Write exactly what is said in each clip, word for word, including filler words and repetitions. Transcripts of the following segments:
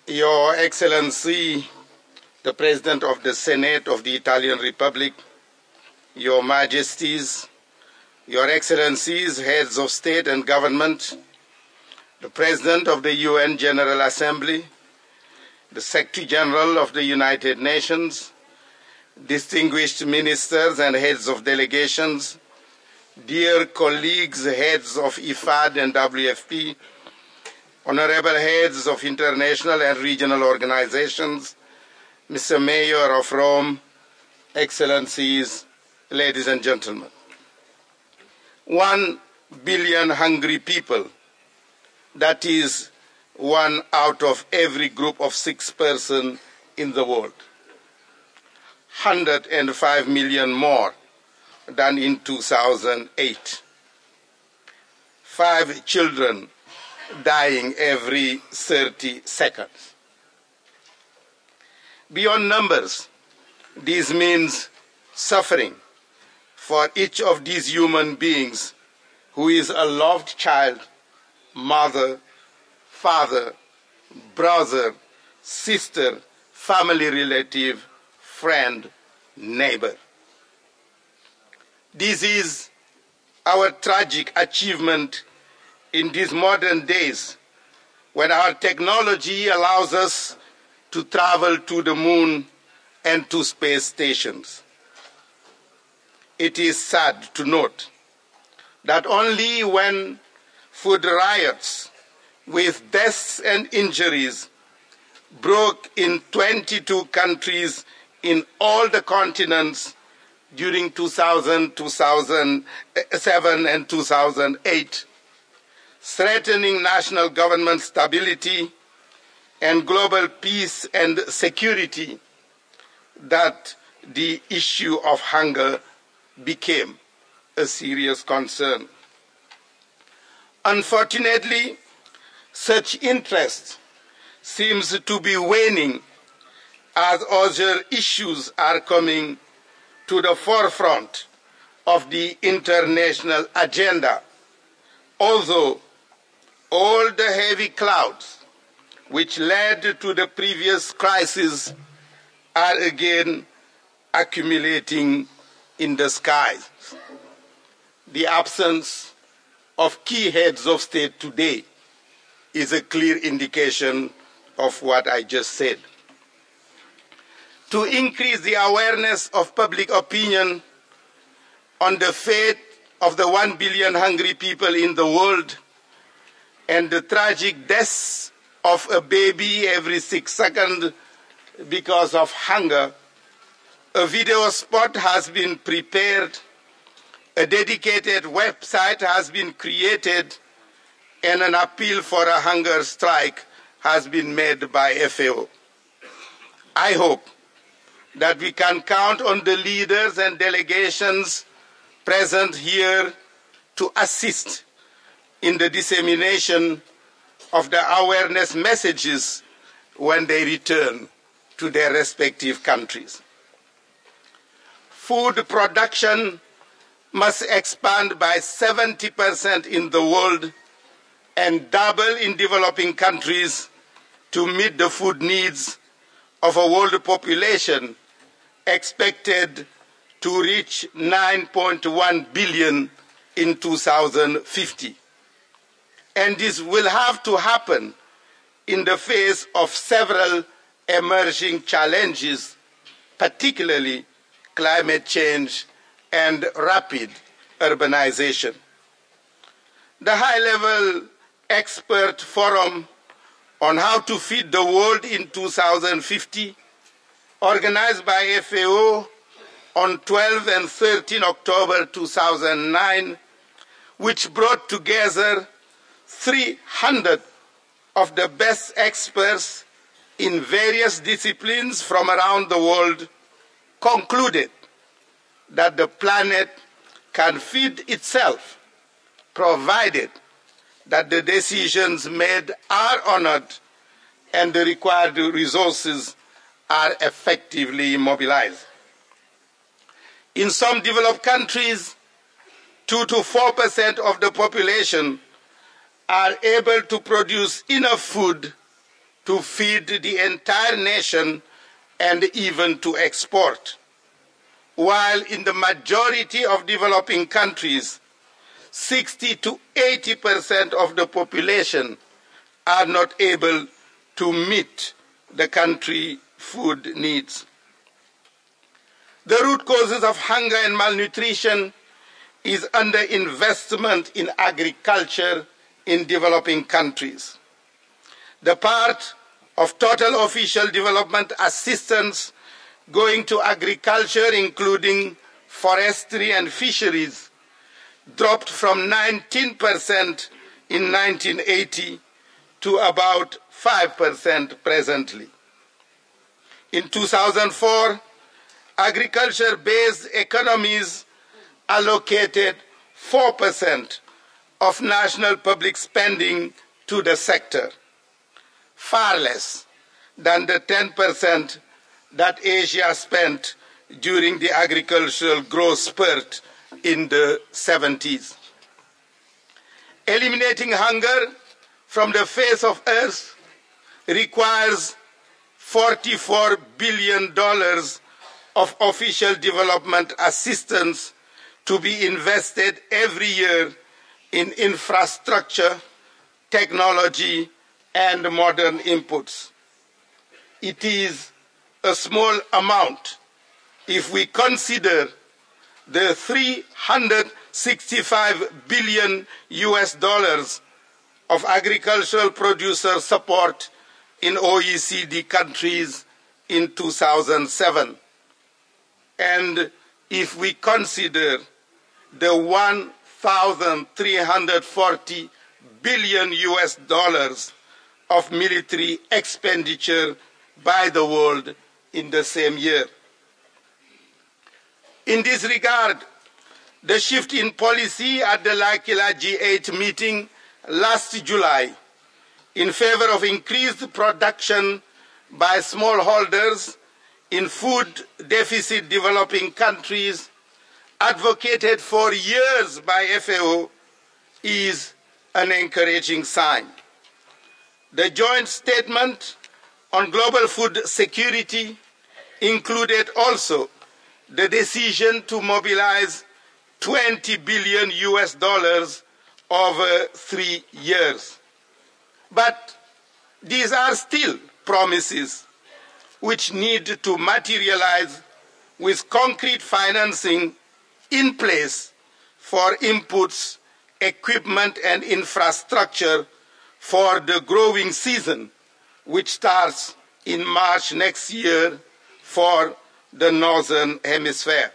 Your Excellency, the President of the Senate of the Italian Republic, Your Majesties, Your Excellencies, Heads of State and Government, the President of the U N General Assembly, the Secretary General of the United Nations, distinguished ministers and heads of delegations, dear colleagues, heads of I F A D and W F P, honorable heads of international and regional organizations, Mister Mayor of Rome, Excellencies, ladies and gentlemen. One billion hungry people, that is one out of every group of six persons in the world. one hundred five million more than in two thousand eight. Five children dying every thirty seconds. Beyond numbers, this means suffering for each of these human beings who is a loved child, mother, father, brother, sister, family relative, friend, neighbor. This is our tragic achievement in these modern days when our technology allows us to travel to the moon and to space stations. It is sad to note that only when food riots with deaths and injuries broke in twenty-two countries in all the continents during two thousand, two thousand seven and two thousand eight, threatening national government stability and global peace and security, that the issue of hunger became a serious concern. Unfortunately, such interest seems to be waning as other issues are coming to the forefront of the international agenda, although all the heavy clouds which led to the previous crisis are again accumulating in the skies. The absence of key heads of state today is a clear indication of what I just said. To increase the awareness of public opinion on the fate of the one billion hungry people in the world and the tragic deaths of a baby every six seconds because of hunger, a video spot has been prepared, a dedicated website has been created, and an appeal for a hunger strike has been made by F A O. I hope that we can count on the leaders and delegations present here to assist in the dissemination of the awareness messages when they return to their respective countries. Food production must expand by seventy percent in the world and double in developing countries to meet the food needs of a world population expected to reach nine point one billion in two thousand fifty. And this will have to happen in the face of several emerging challenges, particularly climate change and rapid urbanization. The high-level expert forum on how to feed the world in two thousand fifty, organized by F A O on twelve and thirteen October two thousand nine, which brought together three hundred of the best experts in various disciplines from around the world, concluded that the planet can feed itself, provided that the decisions made are honored and the required resources are effectively mobilized. In some developed countries, two to four percent of the population are able to produce enough food to feed the entire nation and even to export. While in the majority of developing countries, sixty to eighty percent of the population are not able to meet the country food needs. The root causes of hunger and malnutrition is underinvestment in agriculture in developing countries. The part of total official development assistance going to agriculture, including forestry and fisheries, dropped from nineteen percent in nineteen eighty to about five percent presently. In two thousand four, agriculture-based economies allocated four percent of national public spending to the sector, far less than the ten percent that Asia spent during the agricultural growth spurt in the seventies. Eliminating hunger from the face of earth requires forty-four billion dollars of official development assistance to be invested every year in infrastructure, technology, and modern inputs. It is a small amount if we consider the three hundred sixty-five billion U S dollars of agricultural producer support in O E C D countries in two thousand seven. And if we consider the one thousand three hundred forty billion U S dollars of military expenditure by the world in the same year. In this regard, the shift in policy at the L'Aquila G eight meeting last July in favor of increased production by smallholders in food deficit developing countries, advocated for years by F A O, is an encouraging sign. The joint statement on global food security included also the decision to mobilize twenty billion U S dollars over three years. But these are still promises which need to materialize with concrete financing in place for inputs, equipment, and infrastructure for the growing season, which starts in March next year for the Northern Hemisphere.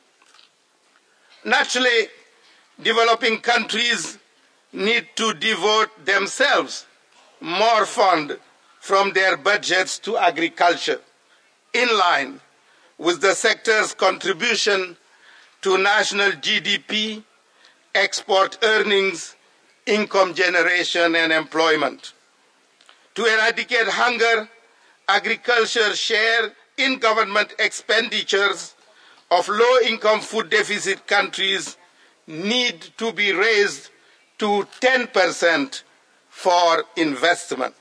Naturally, developing countries need to devote themselves more funds from their budgets to agriculture, in line with the sector's contribution to national G D P, export earnings, income generation, and employment. To eradicate hunger, agriculture's share in government expenditures of low-income food deficit countries need to be raised to ten percent for investment.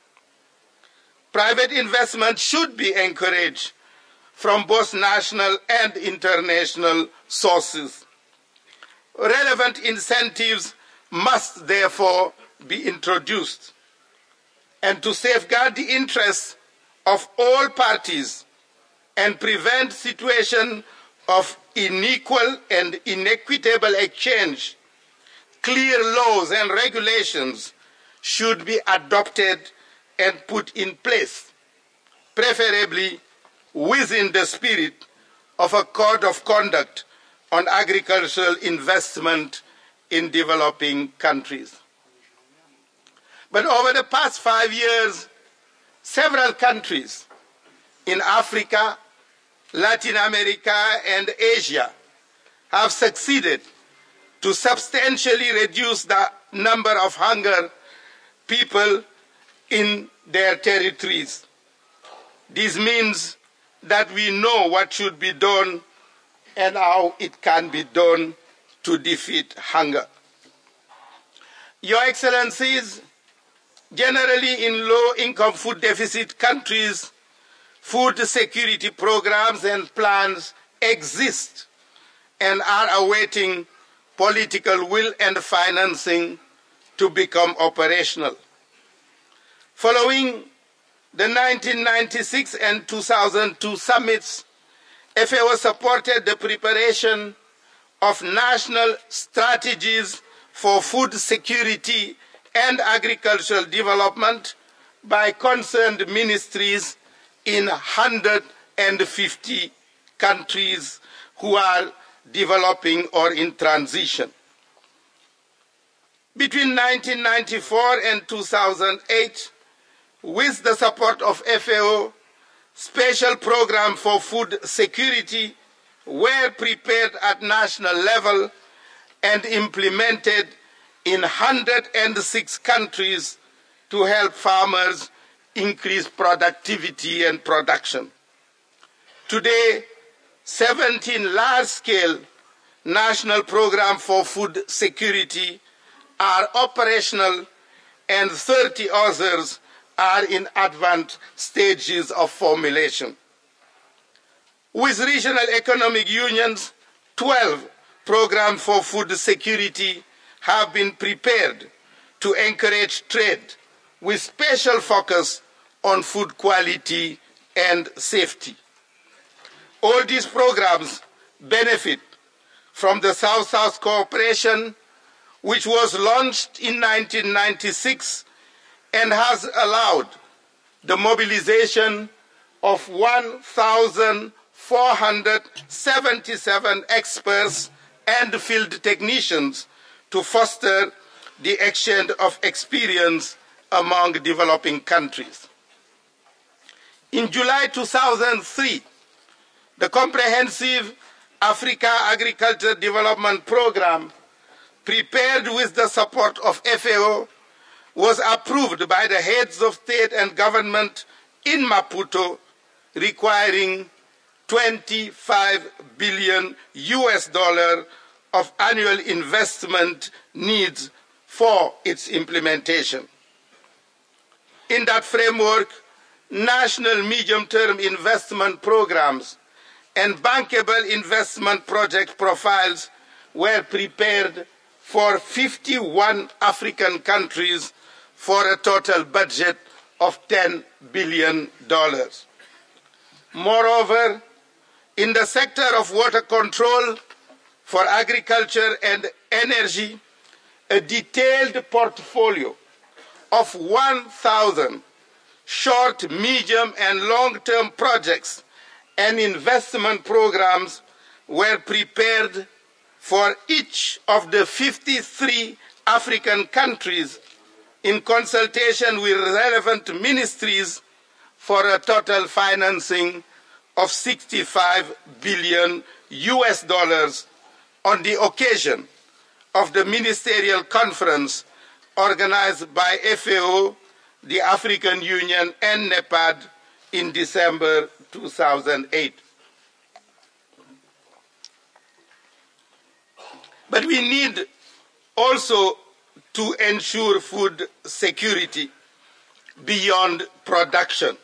Private investment should be encouraged from both national and international sources. Relevant incentives must therefore be introduced. And to safeguard the interests of all parties and prevent situation of unequal and inequitable exchange, clear laws and regulations should be adopted and put in place, preferably within the spirit of a code of conduct on agricultural investment in developing countries. But over the past five years, several countries in Africa, Latin America, and Asia have succeeded to substantially reduce the number of hunger people in their territories. This means that we know what should be done and how it can be done to defeat hunger. Your Excellencies, Generally, in low-income food deficit countries, food security programs and plans exist and are awaiting political will and financing to become operational. Following the nineteen ninety-six and two thousand two summits, F A O supported the preparation of national strategies for food security and agricultural development by concerned ministries in one hundred fifty countries who are developing or in transition. Between nineteen ninety-four and two thousand eight, with the support of F A O, special programs for food security were prepared at national level and implemented in one hundred six countries to help farmers increase productivity and production. Today, seventeen large-scale national programs for food security are operational and thirty others are in advanced stages of formulation. With regional economic unions, twelve programs for food security have been prepared to encourage trade with special focus on food quality and safety. All these programs benefit from the South-South cooperation, which was launched in nineteen ninety-six and has allowed the mobilization of one thousand four hundred seventy-seven experts and field technicians to foster the exchange of experience among developing countries. In July two thousand three, the Comprehensive Africa Agriculture Development Program, prepared with the support of F A O, was approved by the heads of state and government in Maputo, requiring twenty-five billion U S dollars of annual investment needs for its implementation. In that framework, national medium-term investment programs and bankable investment project profiles were prepared for fifty-one African countries for a total budget of ten billion dollars. Moreover, in the sector of water control for agriculture and energy, a detailed portfolio of one thousand short, medium, and long-term projects and investment programs were prepared for each of the fifty-three African countries in consultation with relevant ministries for a total financing of sixty-five billion U S dollars on the occasion of the ministerial conference organized by F A O, the African Union, and NEPAD in December two thousand eight. But we need also to ensure food security beyond production.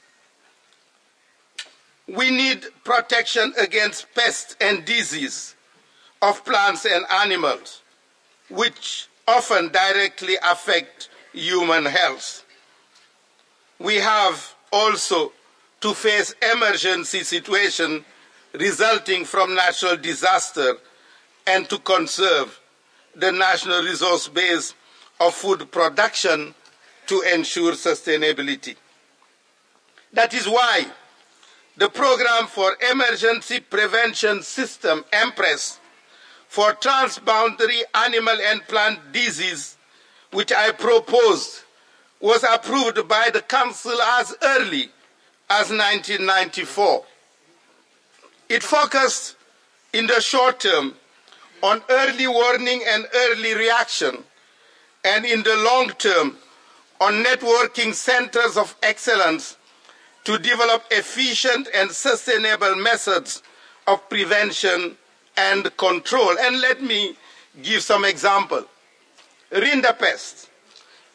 We need protection against pests and disease of plants and animals, which often directly affect human health. We have also to face emergency situations resulting from natural disaster and to conserve the national resource base of food production to ensure sustainability. That is why the Program for Emergency Prevention System, EMPRESS, for transboundary animal and plant disease, which I proposed, was approved by the Council as early as nineteen ninety-four. It focused in the short term on early warning and early reaction, and in the long term on networking centers of excellence to develop efficient and sustainable methods of prevention and control. And let me give some examples. Rinderpest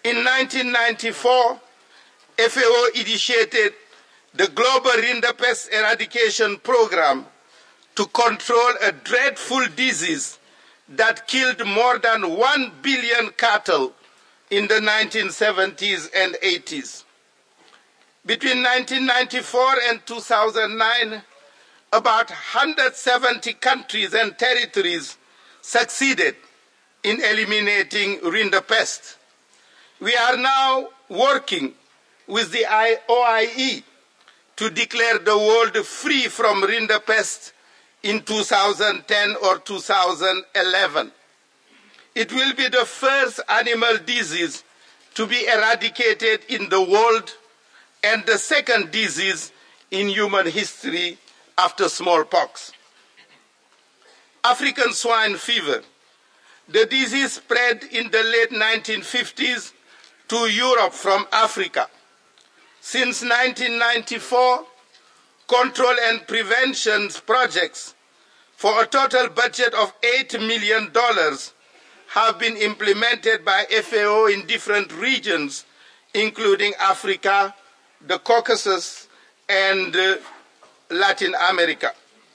In nineteen ninety-four, F A O initiated the Global Rinderpest Eradication Program to control a dreadful disease that killed more than one billion cattle in the nineteen seventies and eighties. Between nineteen ninety-four and two thousand nine, about one hundred seventy countries and territories succeeded in eliminating rinderpest. We are now working with the O I E to declare the world free from rinderpest in two thousand ten or two thousand eleven. It will be the first animal disease to be eradicated in the world and the second disease in human history after smallpox. African swine fever. The disease spread in the late nineteen fifties to Europe from Africa. Since nineteen ninety-four, control and prevention projects for a total budget of eight million dollars have been implemented by F A O in different regions, including Africa, the Caucasus, and uh, Latin America.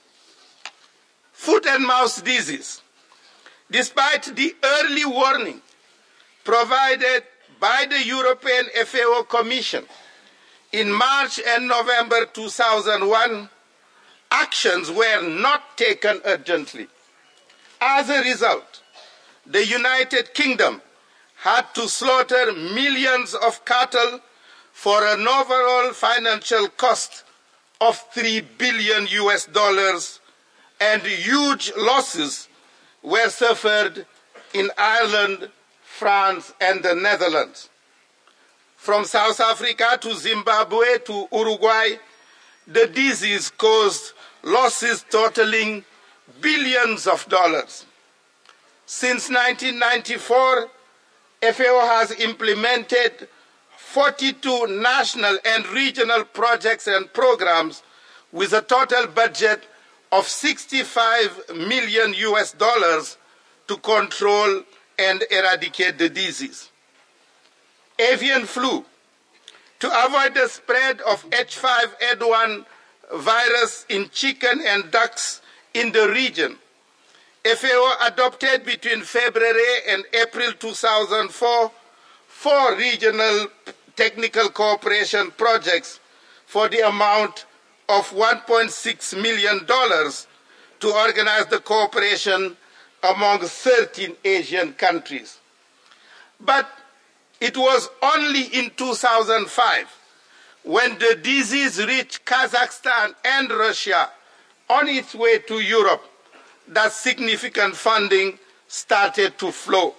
Foot and mouth disease. Despite the early warning provided by the European F A O Commission in March and November two thousand one, actions were not taken urgently. As a result, the United Kingdom had to slaughter millions of cattle for an overall financial cost of three billion U S dollars, and huge losses were suffered in Ireland, France, and the Netherlands. From South Africa to Zimbabwe to Uruguay, the disease caused losses totaling billions of dollars. Since nineteen ninety-four, F A O has implemented forty-two national and regional projects and programs with a total budget of sixty-five million U S dollars to control and eradicate the disease. Avian flu. To avoid the spread of H five N one virus in chicken and ducks in the region, F A O adopted between February and April two thousand four four regional technical cooperation projects for the amount of one point six million dollars to organize the cooperation among thirteen Asian countries. But it was only in two thousand five, when the disease reached Kazakhstan and Russia on its way to Europe, that significant funding started to flow.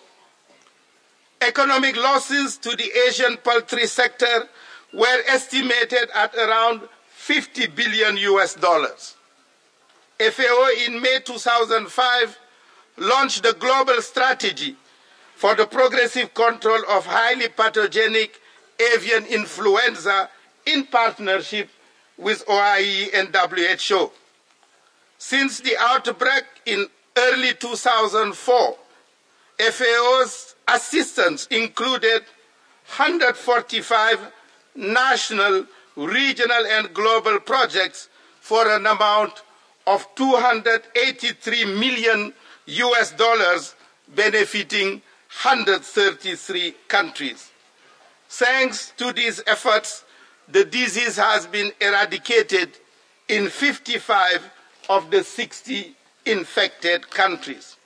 Economic losses to the Asian poultry sector were estimated at around fifty billion U S dollars. F A O in May two thousand five launched the global strategy for the progressive control of highly pathogenic avian influenza in partnership with O I E and W H O. Since the outbreak in early two thousand four, F A O's assistance included one hundred forty-five national, regional, and global projects for an amount of two hundred eighty-three million U S dollars, benefiting one hundred thirty-three countries. Thanks to these efforts, the disease has been eradicated in fifty-five of the sixty infected countries.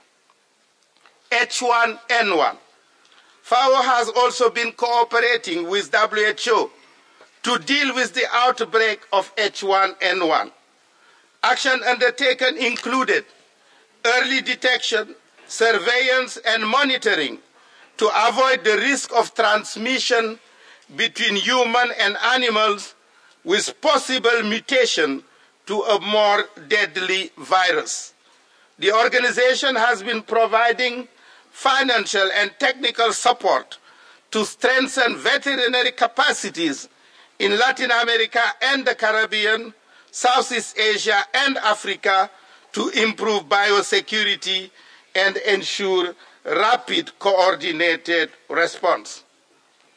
H one N one. F A O has also been cooperating with W H O to deal with the outbreak of H one N one. Action undertaken included early detection, surveillance, and monitoring to avoid the risk of transmission between human and animals with possible mutation to a more deadly virus. The organization has been providing financial and technical support to strengthen veterinary capacities in Latin America and the Caribbean, Southeast Asia, and Africa to improve biosecurity and ensure rapid coordinated response.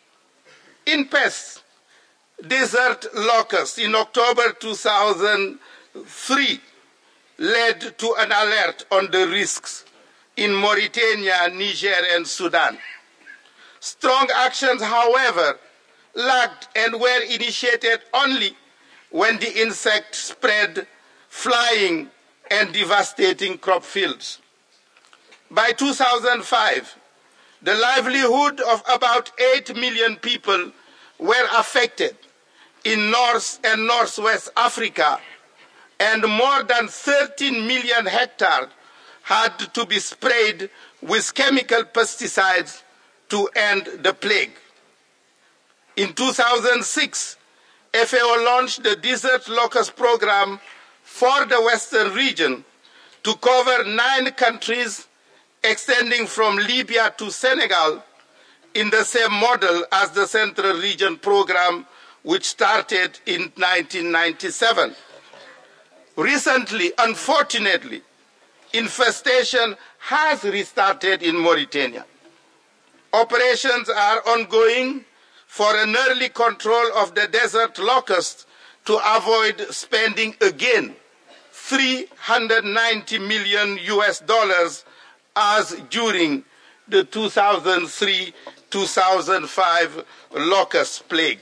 In pests, desert locust in October two thousand three led to an alert on the risks in Mauritania, Niger, and Sudan. Strong actions, however, lagged and were initiated only when the insect spread, flying and devastating crop fields. By two thousand five, the livelihood of about eight million people were affected in North and Northwest Africa, and more than thirteen million hectares had to be sprayed with chemical pesticides to end the plague. In two thousand six, F A O launched the Desert Locust Program for the Western region to cover nine countries extending from Libya to Senegal in the same model as the Central Region Program, which started in nineteen ninety-seven. Recently, unfortunately, infestation has restarted in Mauritania. Operations are ongoing for an early control of the desert locust to avoid spending again three hundred ninety million U S dollars as during the two thousand three two thousand five locust plague.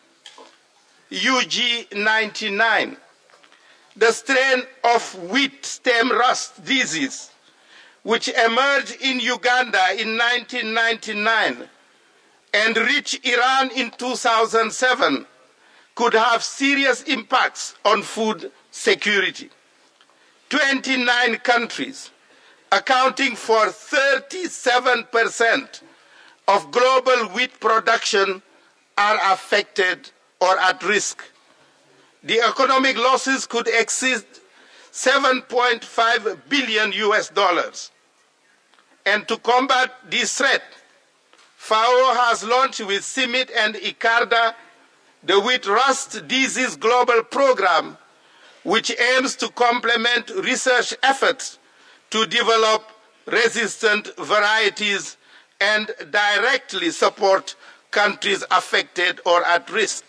U G ninety-nine, the strain of wheat stem rust disease, which emerged in Uganda in nineteen ninety-nine and reached Iran in two thousand seven, could have serious impacts on food security. twenty-nine countries, accounting for thirty-seven percent of global wheat production, are affected or at risk. The economic losses could exceed seven point five billion U S dollars. And to combat this threat, F A O has launched with CIMMYT and ICARDA the Wheat Rust Disease Global Program, which aims to complement research efforts to develop resistant varieties and directly support countries affected or at risk.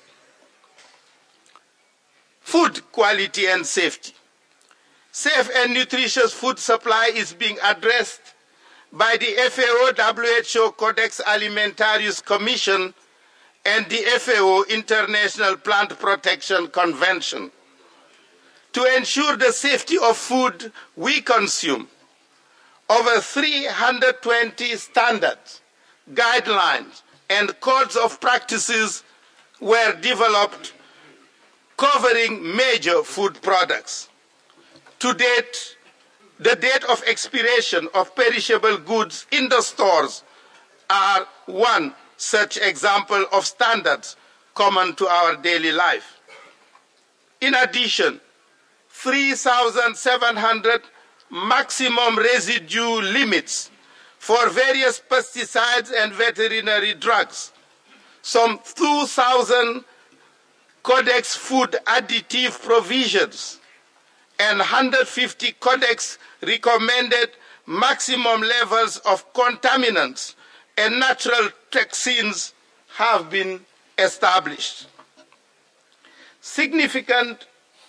Food quality and safety. Safe and nutritious food supply is being addressed by the F A O W H O Codex Alimentarius Commission and the F A O International Plant Protection Convention. To ensure the safety of food we consume, over three hundred twenty standards, guidelines, and codes of practices were developed covering major food products. To date, the date of expiration of perishable goods in the stores are one such example of standards common to our daily life. In addition, three thousand seven hundred maximum residue limits for various pesticides and veterinary drugs, some two thousand Codex food additive provisions, and one hundred fifty Codex recommended maximum levels of contaminants and natural toxins have been established. Significant,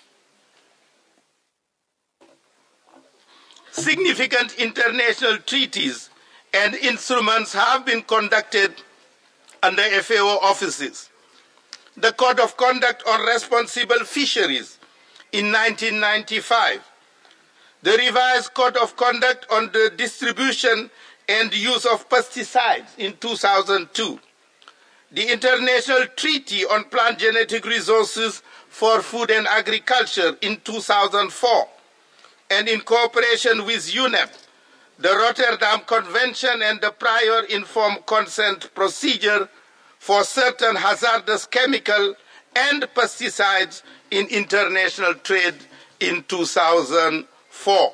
significant international treaties and instruments have been conducted under F A O offices. The Code of Conduct on Responsible Fisheries in nineteen ninety-five, the revised Code of Conduct on the Distribution and Use of Pesticides in two thousand two, the International Treaty on Plant Genetic Resources for Food and Agriculture in two thousand four, and in cooperation with U N E P, the Rotterdam Convention and the prior informed consent procedure for certain hazardous chemical and pesticides in international trade in two thousand four.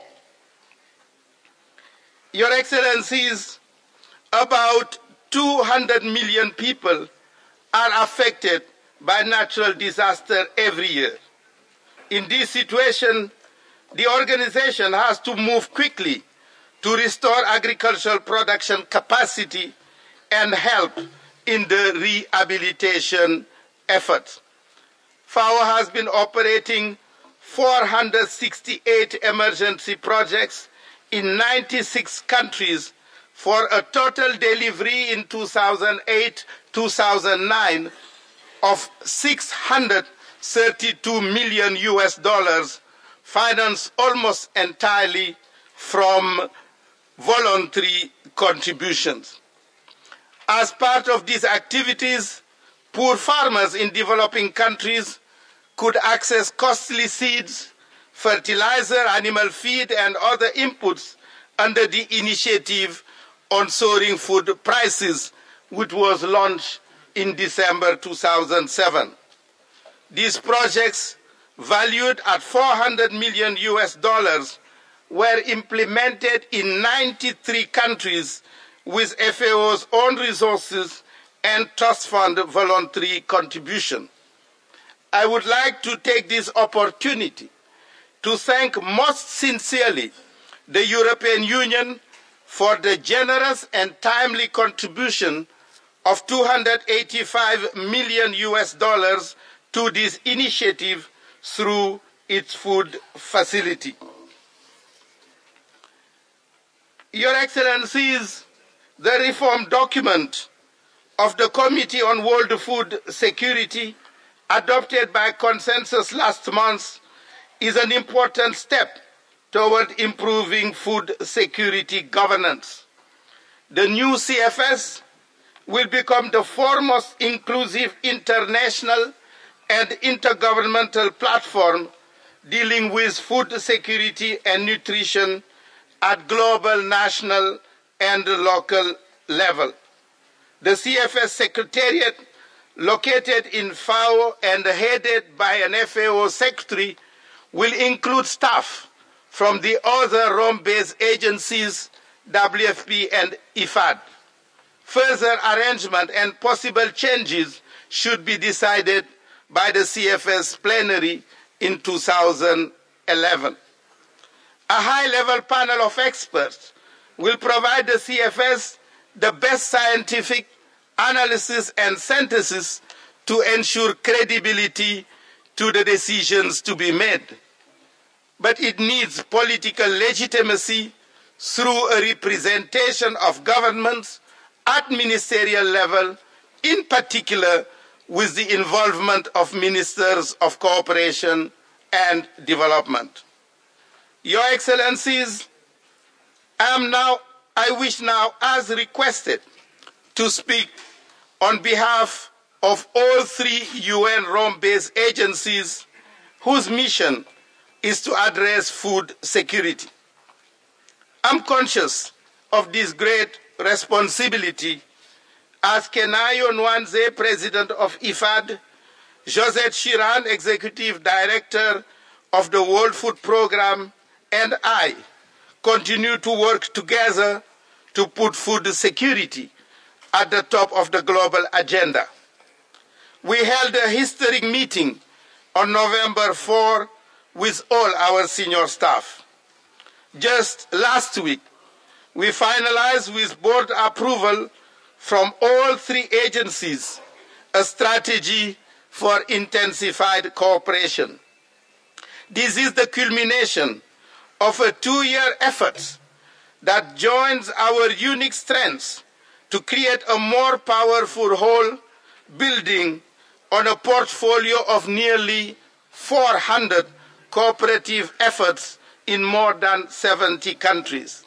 Your Excellencies, about two hundred million people are affected by natural disaster every year. In this situation, the organization has to move quickly to restore agricultural production capacity and help in the rehabilitation effort. FAO has been operating four hundred sixty-eight emergency projects in ninety-six countries for a total delivery in two thousand eight to two thousand nine of six hundred thirty-two million U S dollars, financed almost entirely from voluntary contributions. As part of these activities, poor farmers in developing countries could access costly seeds, fertilizer, animal feed, and other inputs under the initiative on soaring food prices, which was launched in December two thousand seven. These projects, valued at four hundred million U S dollars, were implemented in ninety-three countries with F A O's own resources and trust fund voluntary contribution. I would like to take this opportunity to thank most sincerely the European Union for the generous and timely contribution of two hundred eighty-five million U S dollars to this initiative through its food facility. Your Excellencies, the reform document of the Committee on World Food Security, adopted by consensus last month, is an important step toward improving food security governance. The new C F S will become the foremost inclusive international and intergovernmental platform dealing with food security and nutrition at global, national, and local level. The C F S Secretariat, located in FAO and headed by an F A O secretary, will include staff from the other Rome-based agencies, W F P and I F A D. Further arrangement and possible changes should be decided by the C F S plenary in two thousand eleven. A high-level panel of experts will provide the C F S the best scientific analysis and synthesis to ensure credibility to the decisions to be made. But it needs political legitimacy through a representation of governments at ministerial level, in particular with the involvement of ministers of cooperation and development. Your Excellencies, I am now, I wish now, as requested, to speak on behalf of all three U N Rome-based agencies whose mission is to address food security. I'm conscious of this great responsibility as Kenayo Nwanze, President of I F A D, Josette Chiran, Executive Director of the World Food Programme, and I continue to work together to put food security at the top of the global agenda. We held a historic meeting on November fourth with all our senior staff. Just last week, we finalized with board approval from all three agencies a strategy for intensified cooperation. This is the culmination of a two-year effort that joins our unique strengths to create a more powerful whole, building on a portfolio of nearly four hundred cooperative efforts in more than seventy countries.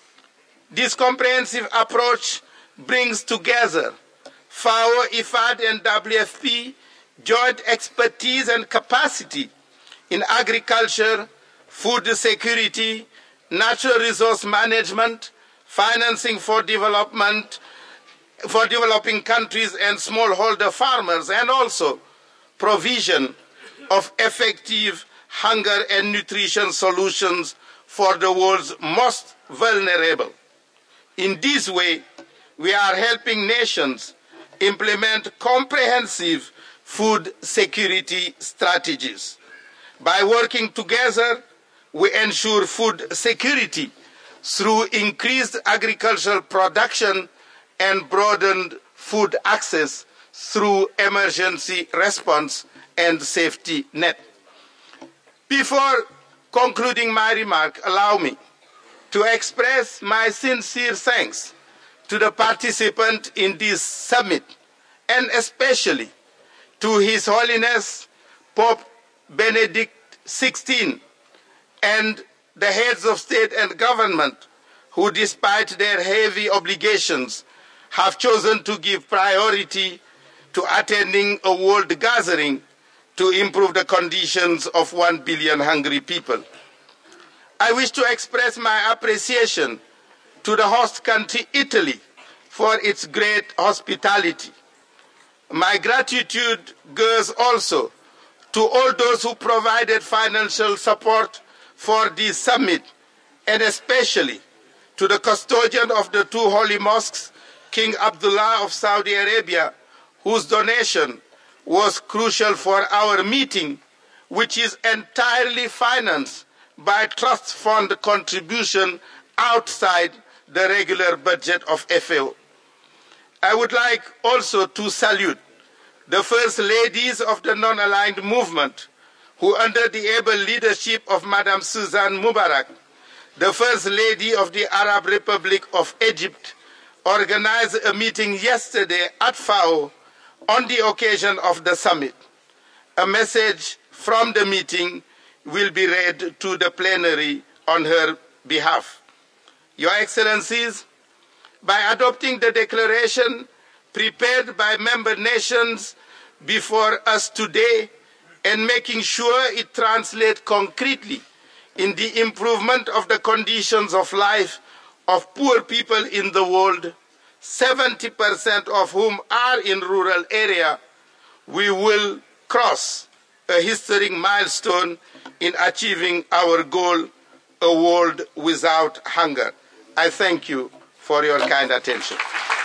This comprehensive approach brings together FAO, I F A D, and W F P joint expertise and capacity in agriculture, food security, natural resource management, financing for development, for developing countries and smallholder farmers, and also provision of effective hunger and nutrition solutions for the world's most vulnerable. In this way, we are helping nations implement comprehensive food security strategies. By working together, we ensure food security through increased agricultural production and broadened food access through emergency response and safety net. Before concluding my remark, allow me to express my sincere thanks to the participants in this summit, and especially to His Holiness Pope Benedict the sixteenth and the heads of state and government who, despite their heavy obligations, have chosen to give priority to attending a world gathering to improve the conditions of one billion hungry people. I wish to express my appreciation to the host country, Italy, for its great hospitality. My gratitude goes also to all those who provided financial support for this summit, and especially to the custodian of the two holy mosques, King Abdullah of Saudi Arabia, whose donation was crucial for our meeting, which is entirely financed by trust fund contribution outside the regular budget of F A O. I would like also to salute the First Ladies of the Non-Aligned Movement, who under the able leadership of Madam Suzanne Mubarak, the First Lady of the Arab Republic of Egypt, organized a meeting yesterday at F A O on the occasion of the summit. A message from the meeting will be read to the plenary on her behalf. Your Excellencies, by adopting the declaration prepared by member nations before us today and making sure it translates concretely in the improvement of the conditions of life of poor people in the world, seventy percent of whom are in rural areas, we will cross a historic milestone in achieving our goal, a world without hunger. I thank you for your kind attention.